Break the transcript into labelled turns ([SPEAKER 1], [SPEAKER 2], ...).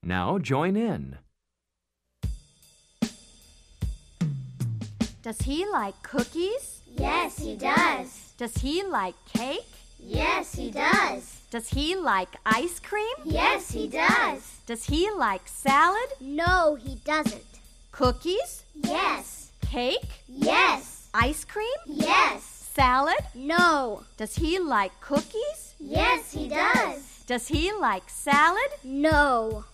[SPEAKER 1] Now join in.
[SPEAKER 2] Does he like cookies?
[SPEAKER 3] Yes, he does.
[SPEAKER 2] Does he like cake?
[SPEAKER 3] Yes, he does.
[SPEAKER 2] Does he like ice cream?
[SPEAKER 3] Yes, he does.
[SPEAKER 2] Does he like salad?
[SPEAKER 3] No, he doesn't.
[SPEAKER 2] Cookies?
[SPEAKER 3] Yes.
[SPEAKER 2] Cake?
[SPEAKER 3] Yes.
[SPEAKER 2] Ice cream?
[SPEAKER 3] Yes.
[SPEAKER 2] Salad?
[SPEAKER 3] No.
[SPEAKER 2] Does he like cookies?
[SPEAKER 3] Yes, he does.
[SPEAKER 2] Does he like salad?
[SPEAKER 3] No.